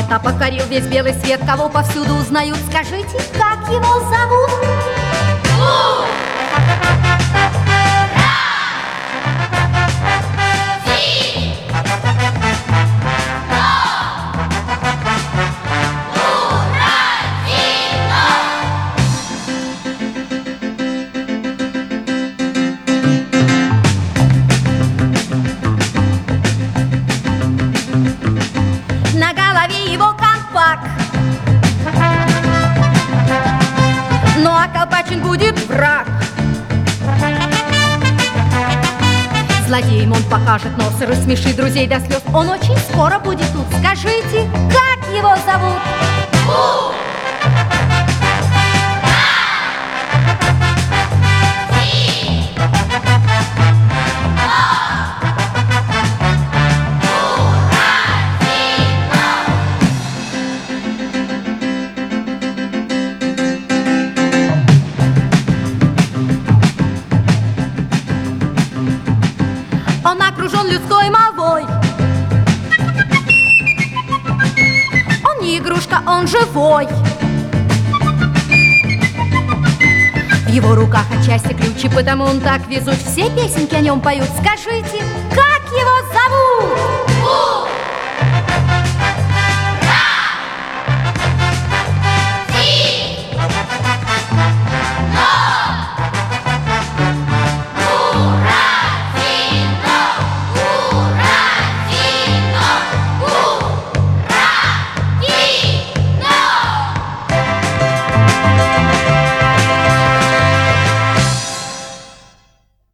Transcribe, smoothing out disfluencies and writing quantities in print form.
кота покорил весь белый свет, кого повсюду узнают. Скажите, как его зовут? На голове его колпак, ну а колпачен будет враг. Злодеем он покажет нос и рассмешит друзей до слез. Он очень скоро будет тут. Скажите, как его зовут? Он окружен людской молвой. Он не игрушка, он живой. В его руках отчасти ключи, потому он так везут. Все песенки о нем поют. Скажите, как его зовут?